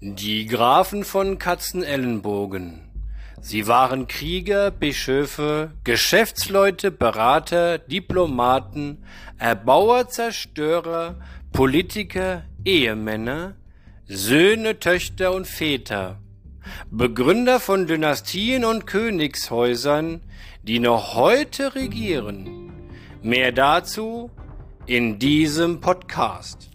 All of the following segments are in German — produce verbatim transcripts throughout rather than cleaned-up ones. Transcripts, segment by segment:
Die Grafen von Katzenelnbogen. Sie waren Krieger, Bischöfe, Geschäftsleute, Berater, Diplomaten, Erbauer, Zerstörer, Politiker, Ehemänner, Söhne, Töchter und Väter, Begründer von Dynastien und Königshäusern, die noch heute regieren. Mehr dazu in diesem Podcast.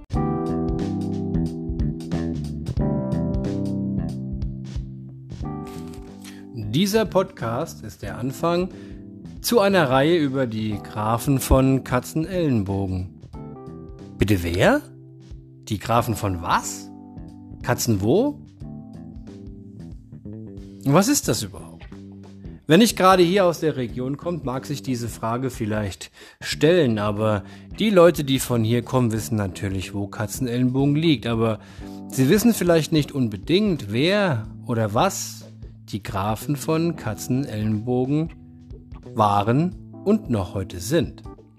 Dieser Podcast ist der Anfang zu einer Reihe über die Grafen von Katzenelnbogen. Bitte wer? Die Grafen von was? Katzen wo? Was ist das überhaupt? Wenn ich gerade hier aus der Region kommt, mag sich diese Frage vielleicht stellen, aber die Leute, die von hier kommen, wissen natürlich, wo Katzenelnbogen liegt, aber sie wissen vielleicht nicht unbedingt, wer oder was die Grafen von Katzenelnbogen waren und noch heute sind.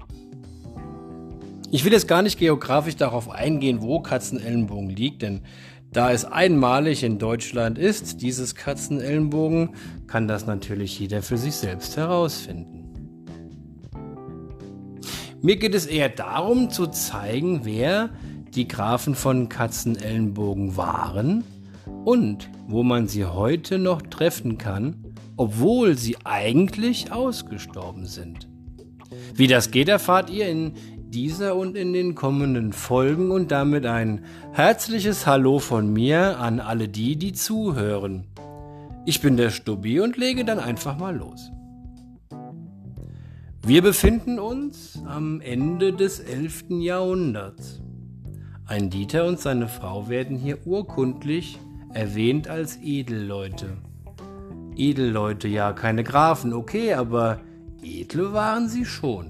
Ich will jetzt gar nicht geografisch darauf eingehen, wo Katzenelnbogen liegt, denn da es einmalig in Deutschland ist, dieses Katzenelnbogen, kann das natürlich jeder für sich selbst herausfinden. Mir geht es eher darum, zu zeigen, wer die Grafen von Katzenelnbogen waren und wo man sie heute noch treffen kann, obwohl sie eigentlich ausgestorben sind. Wie das geht, erfahrt ihr in dieser und in den kommenden Folgen und damit ein herzliches Hallo von mir an alle die, die zuhören. Ich bin der Stubbi und lege dann einfach mal los. Wir befinden uns am Ende des elften Jahrhunderts. Ein Dieter und seine Frau werden hier urkundlich erwähnt als Edelleute. Edelleute, ja, keine Grafen, okay, aber edle waren sie schon.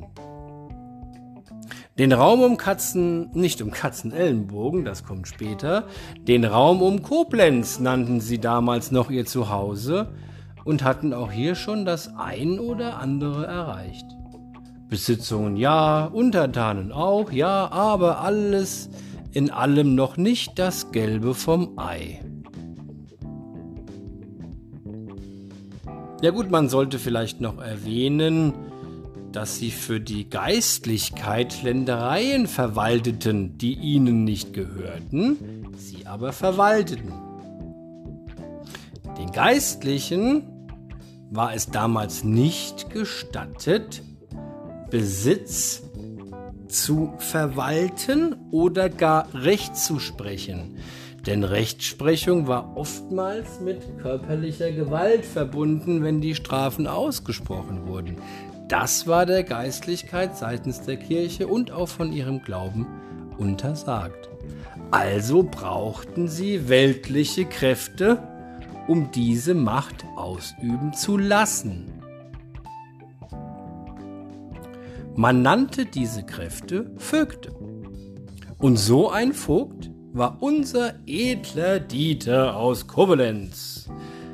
Den Raum um Katzen, nicht um Katzenelnbogen, das kommt später, den Raum um Koblenz nannten sie damals noch ihr Zuhause und hatten auch hier schon das ein oder andere erreicht. Besitzungen ja, Untertanen auch, ja, aber alles in allem noch nicht das Gelbe vom Ei. Ja gut, man sollte vielleicht noch erwähnen, dass sie für die Geistlichkeit Ländereien verwalteten, die ihnen nicht gehörten, sie aber verwalteten. Den Geistlichen war es damals nicht gestattet, Besitz zu verwalten oder gar Recht zu sprechen. Denn Rechtsprechung war oftmals mit körperlicher Gewalt verbunden, wenn die Strafen ausgesprochen wurden. Das war der Geistlichkeit seitens der Kirche und auch von ihrem Glauben untersagt. Also brauchten sie weltliche Kräfte, um diese Macht ausüben zu lassen. Man nannte diese Kräfte Vögte. Und so ein Vogt war unser edler Dieter aus Koblenz.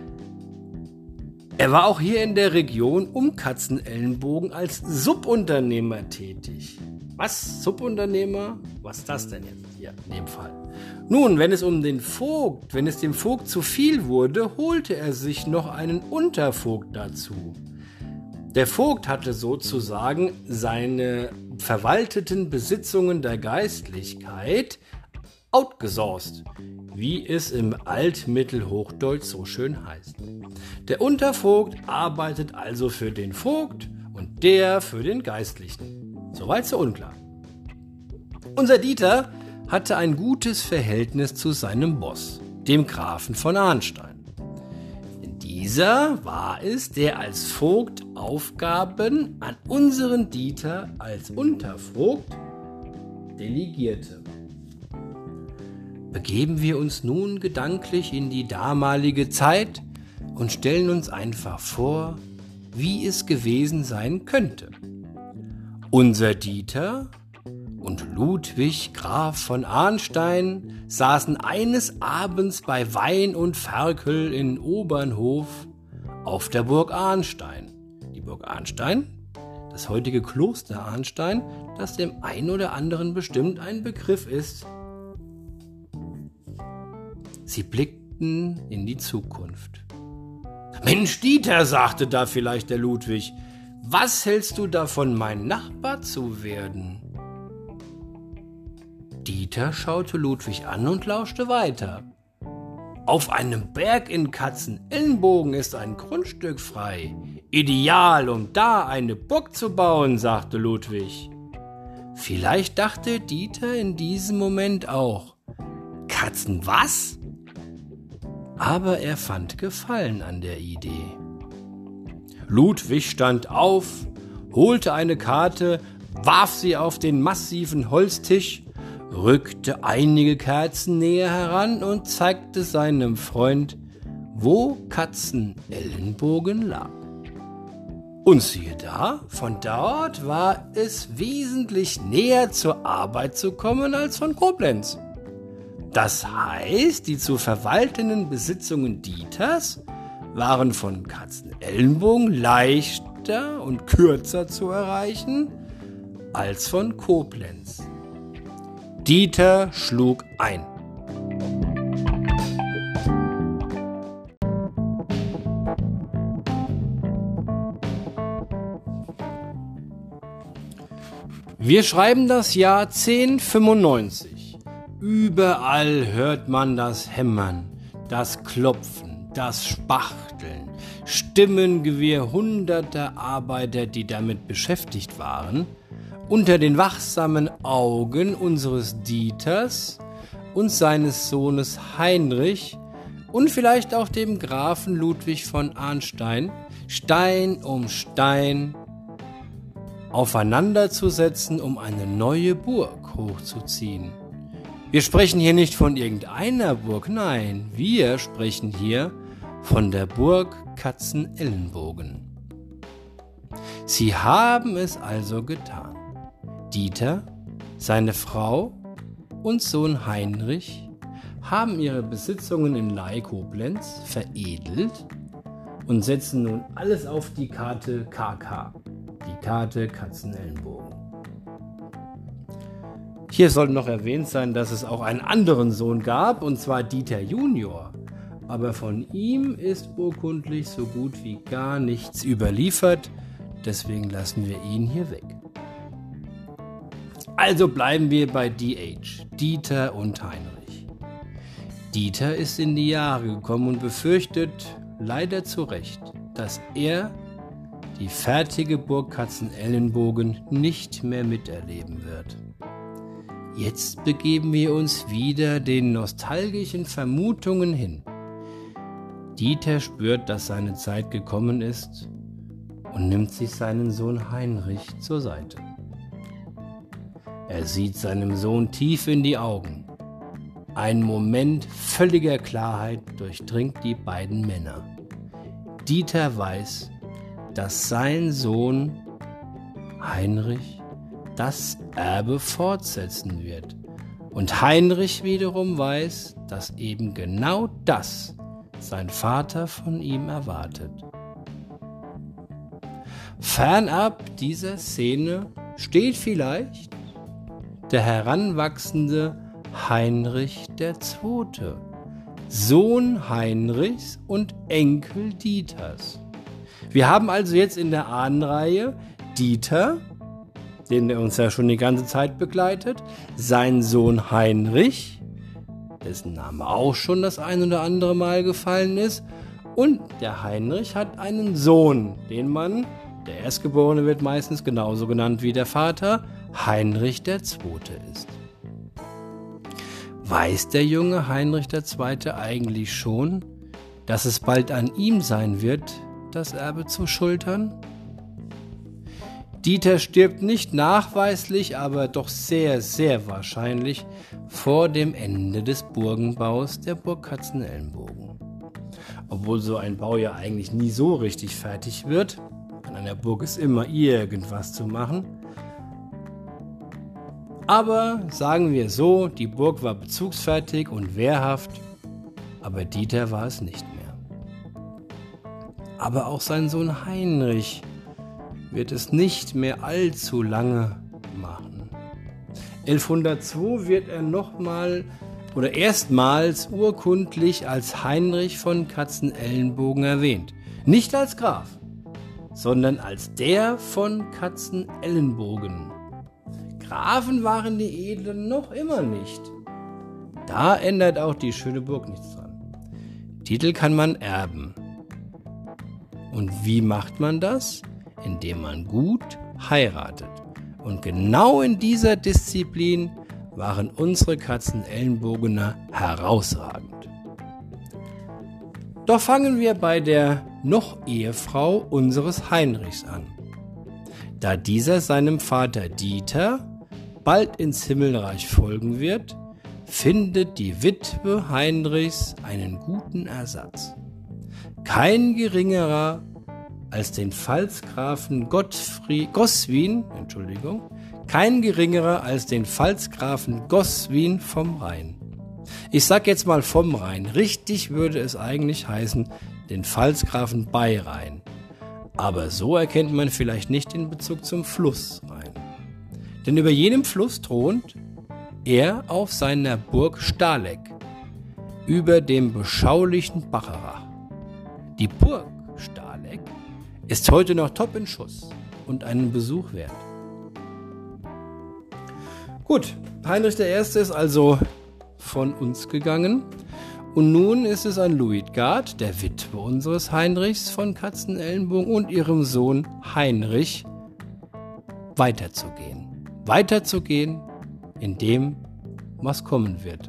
Er war auch hier in der Region um Katzenelnbogen als Subunternehmer tätig. Was? Subunternehmer? Was ist das denn jetzt hier in dem Fall? Nun, wenn es um den Vogt, wenn es dem Vogt zu viel wurde, holte er sich noch einen Untervogt dazu. Der Vogt hatte sozusagen seine verwalteten Besitzungen der Geistlichkeit outgesourced, wie es im Altmittelhochdeutsch so schön heißt. Der Untervogt arbeitet also für den Vogt und der für den Geistlichen. Soweit so unklar. Unser Dieter hatte ein gutes Verhältnis zu seinem Boss, dem Grafen von Arnstein. Dieser war es, der als Vogt Aufgaben an unseren Dieter als Untervogt delegierte. Begeben wir uns nun gedanklich in die damalige Zeit und stellen uns einfach vor, wie es gewesen sein könnte. Unser Dieter und Ludwig Graf von Arnstein saßen eines Abends bei Wein und Ferkel in Obernhof auf der Burg Arnstein. Die Burg Arnstein, das heutige Kloster Arnstein, das dem einen oder anderen bestimmt ein Begriff ist. Sie blickten in die Zukunft. »Mensch, Dieter«, sagte da vielleicht der Ludwig, »was hältst du davon, mein Nachbar zu werden?« Dieter schaute Ludwig an und lauschte weiter. »Auf einem Berg in Katzenellenbogen ist ein Grundstück frei. Ideal, um da eine Burg zu bauen«, sagte Ludwig. Vielleicht dachte Dieter in diesem Moment auch, »Katzen was?« Aber er fand Gefallen an der Idee. Ludwig stand auf, holte eine Karte, warf sie auf den massiven Holztisch, rückte einige Kerzen näher heran und zeigte seinem Freund, wo Katzenellenbogen lag. Und siehe da, von dort war es wesentlich näher zur Arbeit zu kommen als von Koblenz. Das heißt, die zu verwaltenden Besitzungen Dieters waren von Katzenellenbogen leichter und kürzer zu erreichen als von Koblenz. Dieter schlug ein. Wir schreiben das Jahr zehnhundertfünfundneunzig. Überall hört man das Hämmern, das Klopfen, das Spachteln, Stimmengewirr hunderter Arbeiter, die damit beschäftigt waren, unter den wachsamen Augen unseres Dieters und seines Sohnes Heinrich und vielleicht auch dem Grafen Ludwig von Arnstein, Stein um Stein aufeinanderzusetzen, um eine neue Burg hochzuziehen. Wir sprechen hier nicht von irgendeiner Burg, nein, wir sprechen hier von der Burg Katzenellenbogen. Sie haben es also getan. Dieter, seine Frau und Sohn Heinrich haben ihre Besitzungen in Lai-Koblenz veredelt und setzen nun alles auf die Karte K K, die Karte Katzenellenbogen. Hier sollte noch erwähnt sein, dass es auch einen anderen Sohn gab, und zwar Dieter Junior. Aber von ihm ist urkundlich so gut wie gar nichts überliefert, deswegen lassen wir ihn hier weg. Also bleiben wir bei D H, Dieter und Heinrich. Dieter ist in die Jahre gekommen und befürchtet, leider zu Recht, dass er die fertige Burg Katzenellenbogen nicht mehr miterleben wird. Jetzt begeben wir uns wieder den nostalgischen Vermutungen hin. Dieter spürt, dass seine Zeit gekommen ist und nimmt sich seinen Sohn Heinrich zur Seite. Er sieht seinem Sohn tief in die Augen. Ein Moment völliger Klarheit durchdringt die beiden Männer. Dieter weiß, dass sein Sohn Heinrich das Erbe fortsetzen wird. Und Heinrich wiederum weiß, dass eben genau das sein Vater von ihm erwartet. Fernab dieser Szene steht vielleicht der heranwachsende Heinrich der Zweite, Sohn Heinrichs und Enkel Dieters. Wir haben also jetzt in der Ahnenreihe Dieter, den er uns ja schon die ganze Zeit begleitet, sein Sohn Heinrich, dessen Name auch schon das ein oder andere Mal gefallen ist, und der Heinrich hat einen Sohn, den man, der Erstgeborene wird meistens genauso genannt wie der Vater, Heinrich der Zweite ist. Weiß der junge Heinrich der Zweite eigentlich schon, dass es bald an ihm sein wird, das Erbe zu schultern? Dieter stirbt nicht nachweislich, aber doch sehr, sehr wahrscheinlich vor dem Ende des Burgenbaus der Burg Katzenellenbogen. Obwohl so ein Bau ja eigentlich nie so richtig fertig wird. An einer Burg ist immer irgendwas zu machen. Aber sagen wir so, die Burg war bezugsfertig und wehrhaft, aber Dieter war es nicht mehr. Aber auch sein Sohn Heinrich wird es nicht mehr allzu lange machen. elfhundertzwei wird er nochmal oder erstmals urkundlich als Heinrich von Katzenellenbogen erwähnt. Nicht als Graf, sondern als der von Katzenellenbogen. Grafen waren die Edlen noch immer nicht. Da ändert auch die schöne Burg nichts dran. Titel kann man erben. Und wie macht man das? Indem man gut heiratet. Und genau in dieser Disziplin waren unsere Katzenellenbogener herausragend. Doch fangen wir bei der Noch-Ehefrau unseres Heinrichs an. Da dieser seinem Vater Dieter bald ins Himmelreich folgen wird, findet die Witwe Heinrichs einen guten Ersatz. Kein geringerer als den Pfalzgrafen Gottfried, Goswin, Entschuldigung, kein geringerer als den Pfalzgrafen Goswin vom Rhein. Ich sag jetzt mal vom Rhein. Richtig würde es eigentlich heißen, den Pfalzgrafen bei Rhein. Aber so erkennt man vielleicht nicht den Bezug zum Fluss Rhein. Denn über jenem Fluss thront er auf seiner Burg Stahleck, über dem beschaulichen Bacharach. Die Burg Stahleck ist heute noch top in Schuss und einen Besuch wert. Gut, Heinrich der Erste ist also von uns gegangen und nun ist es an Luitgard, der Witwe unseres Heinrichs von Katzenellenbogen und ihrem Sohn Heinrich, weiterzugehen. Weiterzugehen in dem, was kommen wird.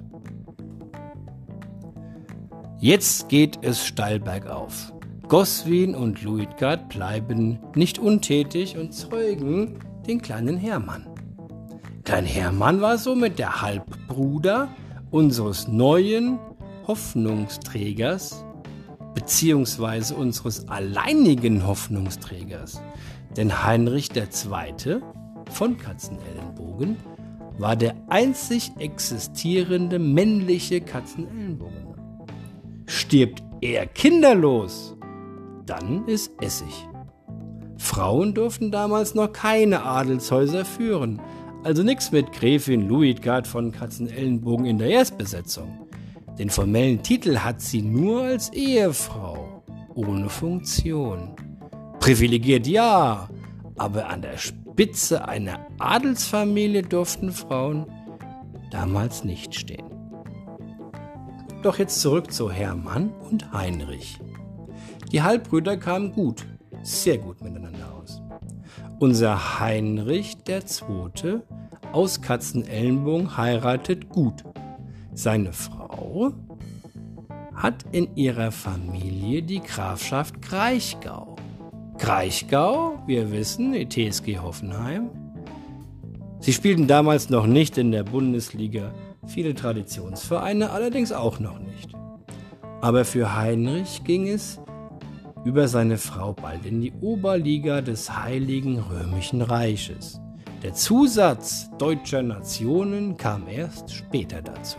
Jetzt geht es steil bergauf. Goswin und Luitgard bleiben nicht untätig und zeugen den kleinen Hermann. Klein Hermann war somit der Halbbruder unseres neuen Hoffnungsträgers, beziehungsweise unseres alleinigen Hoffnungsträgers. Denn Heinrich der Zweite von Katzenellenbogen war der einzig existierende männliche Katzenellenbogener. Stirbt er kinderlos, dann ist Essig. Frauen durften damals noch keine Adelshäuser führen, also nichts mit Gräfin Luitgard von Katzenellenbogen in der Erstbesetzung. Den formellen Titel hat sie nur als Ehefrau, ohne Funktion. Privilegiert ja, aber an der Spitze einer Adelsfamilie durften Frauen damals nicht stehen. Doch jetzt zurück zu Hermann und Heinrich. Die Halbbrüder kamen gut, sehr gut miteinander aus. Unser Heinrich der Zweite aus Katzenellenbogen heiratet gut. Seine Frau hat in ihrer Familie die Grafschaft Kraichgau. Kraichgau, wir wissen, die T S G Hoffenheim. Sie spielten damals noch nicht in der Bundesliga, viele Traditionsvereine allerdings auch noch nicht. Aber für Heinrich ging es über seine Frau bald in die Oberliga des Heiligen Römischen Reiches. Der Zusatz deutscher Nationen kam erst später dazu.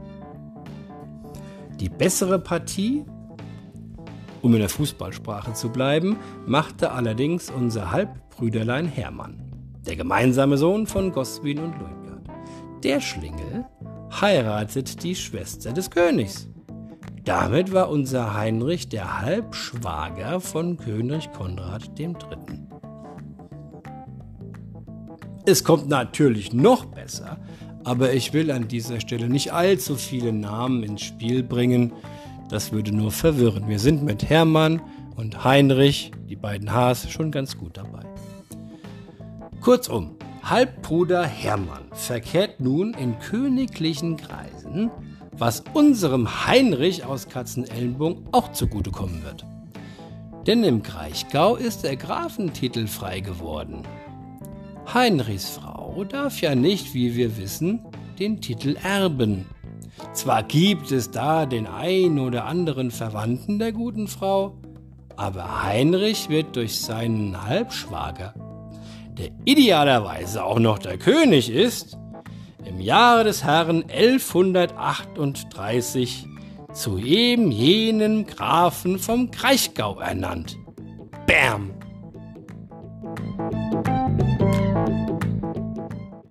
Die bessere Partie, um in der Fußballsprache zu bleiben, machte allerdings unser Halbbrüderlein Hermann, der gemeinsame Sohn von Goswin und Luitgard. Der Schlingel heiratet die Schwester des Königs. Damit war unser Heinrich der Halbschwager von König Konrad der Dritte. Es kommt natürlich noch besser, aber ich will an dieser Stelle nicht allzu viele Namen ins Spiel bringen. Das würde nur verwirren. Wir sind mit Hermann und Heinrich, die beiden Hs, schon ganz gut dabei. Kurzum, Halbbruder Hermann verkehrt nun in königlichen Kreisen, was unserem Heinrich aus Katzenellenbogen auch zugutekommen wird. Denn im Kraichgau ist der Grafentitel frei geworden. Heinrichs Frau darf ja nicht, wie wir wissen, den Titel erben. Zwar gibt es da den ein oder anderen Verwandten der guten Frau, aber Heinrich wird durch seinen Halbschwager, der idealerweise auch noch der König ist, im Jahre des Herrn elfhundertachtunddreißig zu eben jenem Grafen vom Kraichgau ernannt. Bam!